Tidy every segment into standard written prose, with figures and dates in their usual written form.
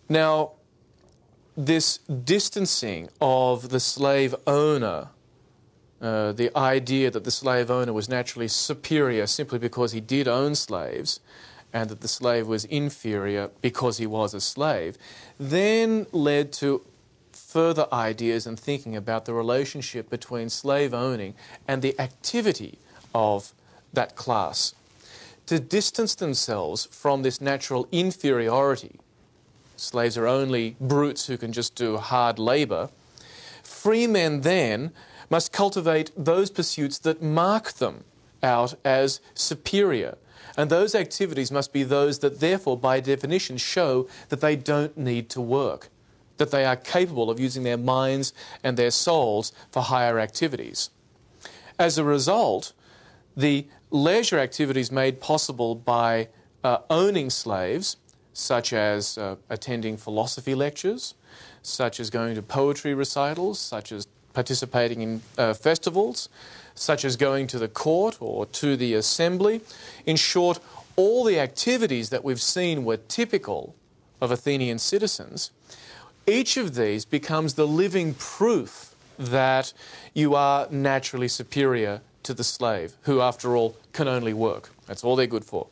Now, this distancing of the slave owner, the idea that the slave owner was naturally superior simply because he did own slaves, and that the slave was inferior because he was a slave, then led to further ideas and thinking about the relationship between slave owning and the activity of that class. To distance themselves from this natural inferiority, slaves are only brutes who can just do hard labour, free men then must cultivate those pursuits that mark them out as superior. And those activities must be those that therefore, by definition, show that they don't need to work, that they are capable of using their minds and their souls for higher activities. As a result, the leisure activities made possible by owning slaves, such as attending philosophy lectures, such as going to poetry recitals, such as participating in festivals, such as going to the court or to the assembly. In short, all the activities that we've seen were typical of Athenian citizens. Each of these becomes the living proof that you are naturally superior to the slave, who, after all, can only work. That's all they're good for.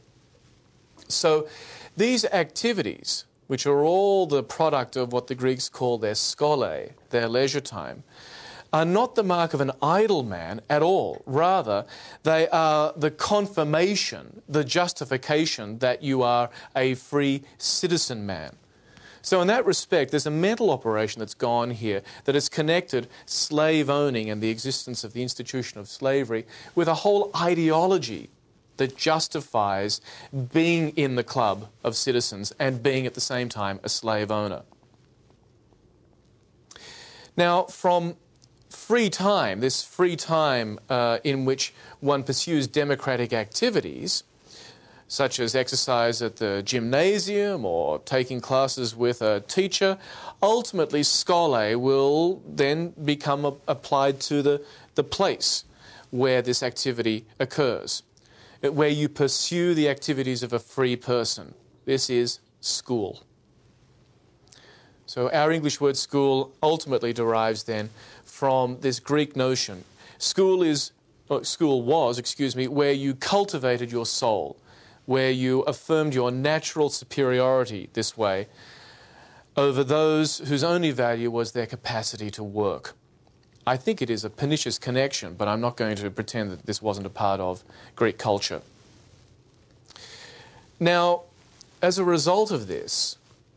So these activities, which are all the product of what the Greeks call their scholae, their leisure time, are not the mark of an idle man at all. Rather, they are the confirmation, the justification that you are a free citizen man. So in that respect, there's a mental operation that's gone here that has connected slave owning and the existence of the institution of slavery with a whole ideology that justifies being in the club of citizens and being at the same time a slave owner. Now, from free time, this free time in which one pursues democratic activities, such as exercise at the gymnasium or taking classes with a teacher, ultimately scholae will then become applied to the place where this activity occurs, where you pursue the activities of a free person. This is school. So our English word school ultimately derives then from this Greek notion. School was, where you cultivated your soul, where you affirmed your natural superiority this way over those whose only value was their capacity to work. I think it is a pernicious connection, but I'm not going to pretend that this wasn't a part of Greek culture. Now, as a result of this,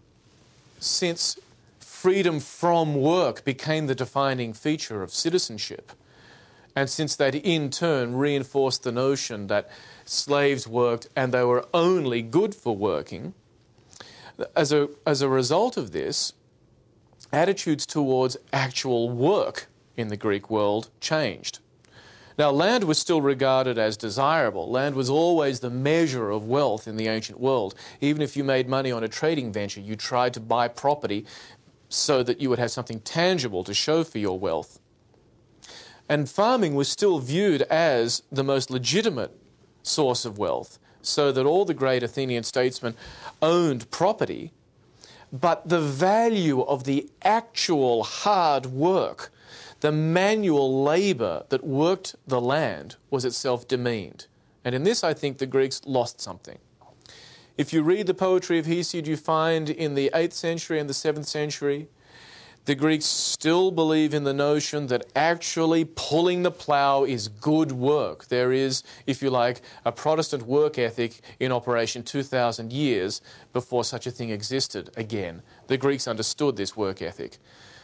since freedom from work became the defining feature of citizenship, and since that in turn reinforced the notion that slaves worked and they were only good for working, as a result of this, attitudes towards actual work in the Greek world changed. Now, land was still regarded as desirable. Land was always the measure of wealth in the ancient world. Even if you made money on a trading venture, you tried to buy property so that you would have something tangible to show for your wealth. And farming was still viewed as the most legitimate source of wealth, so that all the great Athenian statesmen owned property, but the value of the actual hard work, the manual labour that worked the land, was itself demeaned. And in this, I think, the Greeks lost something. If you read the poetry of Hesiod, you find in the 8th century and the 7th century, the Greeks still believe in the notion that actually pulling the plough is good work. There is, if you like, a Protestant work ethic in operation 2,000 years before such a thing existed again. The Greeks understood this work ethic.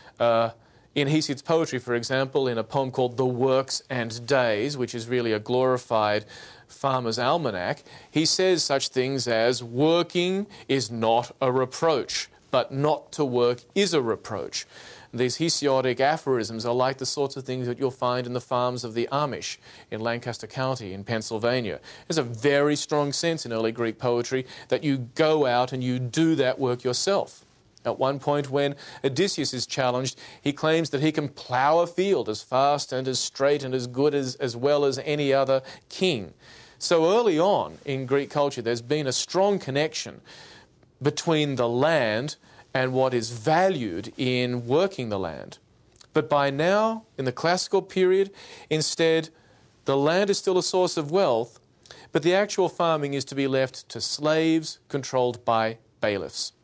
In Hesiod's poetry, for example, in a poem called The Works and Days, which is really a glorified farmer's almanac, he says such things as, working is not a reproach, but not to work is a reproach. These Hesiodic aphorisms are like the sorts of things that you'll find in the farms of the Amish in Lancaster County in Pennsylvania. There's a very strong sense in early Greek poetry that you go out and you do that work yourself. At one point when Odysseus is challenged, he claims that he can plough a field as fast and as straight and as good as well as any other king. So early on in Greek culture, there's been a strong connection between the land and what is valued in working the land. But by now, in the classical period, instead, the land is still a source of wealth, but the actual farming is to be left to slaves controlled by bailiffs.